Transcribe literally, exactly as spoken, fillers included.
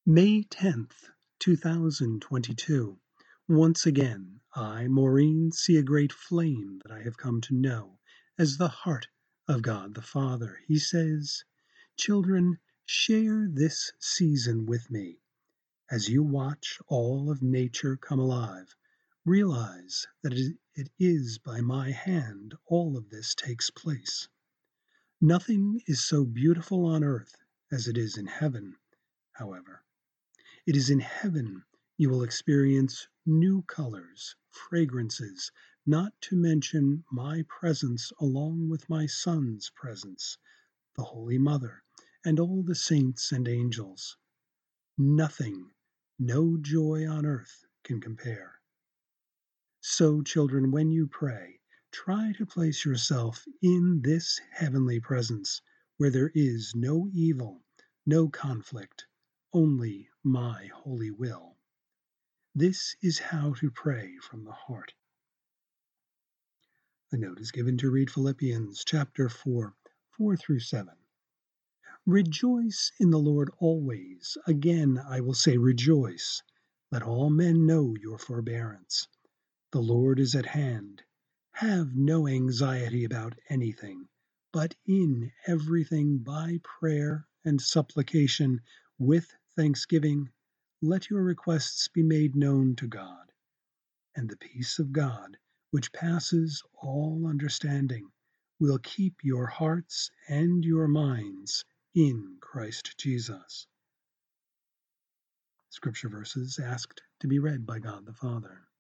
May tenth, two thousand twenty-two. Once again, I, Maureen, see a great flame that I have come to know as the heart of God the Father. He says, "Children, share this season with me. As you watch all of nature come alive, realize that it is by my hand all of this takes place. Nothing is so beautiful on earth as it is in heaven, however. It is in heaven you will experience new colors, fragrances, not to mention my presence along with my Son's presence, the Holy Mother, and all the saints and angels. Nothing, no joy on earth can compare. So, children, when you pray, try to place yourself in this heavenly presence where there is no evil, no conflict, only my holy will. This is how to pray from the heart." A note is given to read Philippians chapter four, four through seven. "Rejoice in the Lord always. Again I will say rejoice. Let all men know your forbearance. The Lord is at hand. Have no anxiety about anything, but in everything by prayer and supplication with thanksgiving, let your requests be made known to God. And the peace of God, which passes all understanding, will keep your hearts and your minds in Christ Jesus." Scripture verses asked to be read by God the Father.